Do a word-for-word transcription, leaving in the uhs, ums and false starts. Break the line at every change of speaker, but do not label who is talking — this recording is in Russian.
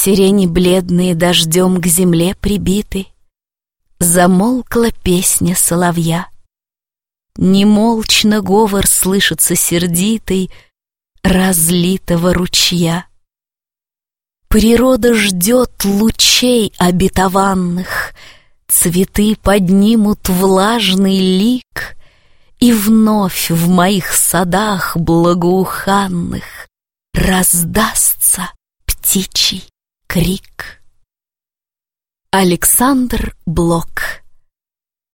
Сирени бледные дождем к земле прибиты, замолкла песня соловья. Немолчно говор слышится сердитый разлитого ручья. Природа ждет лучей обетованных, цветы поднимут влажный лик, и вновь в моих садах благоуханных раздастся птичий крик. Александр Блок.